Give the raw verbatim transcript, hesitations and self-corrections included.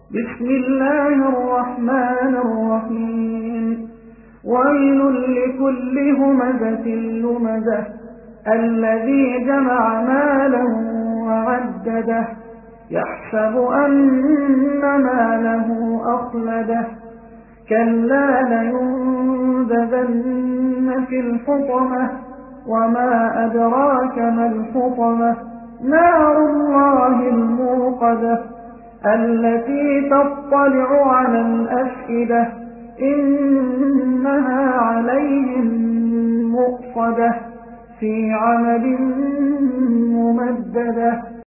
بسم الله الرحمن الرحيم ويل لكل همزة لمزة الذي جمع مالا وعدده يحسب أن ماله أخلده كلا لينبذن في الحطمة وما أدراك ما الحطمة نار الله الموقدة التي تطلع على الأفئدة إنها عليهم مؤصدة في عمد ممددة.